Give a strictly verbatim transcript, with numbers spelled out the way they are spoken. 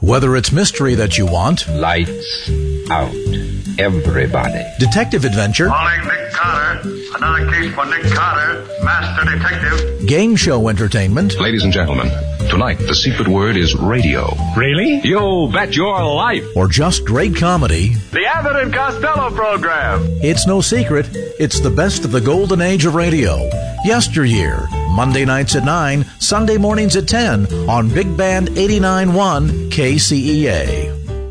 Whether it's mystery that you want, lights out, everybody. Detective adventure, calling Nick Carter. Another case for Nick Carter, master detective. Game show entertainment. Ladies and gentlemen, tonight the secret word is radio. Really? You bet your life. Or just great comedy. The Abbott and Costello program. It's no secret. It's the best of the golden age of radio. Yesteryear. Monday nights at nine, Sunday mornings at ten on Big Band eighty-nine point one K C E A.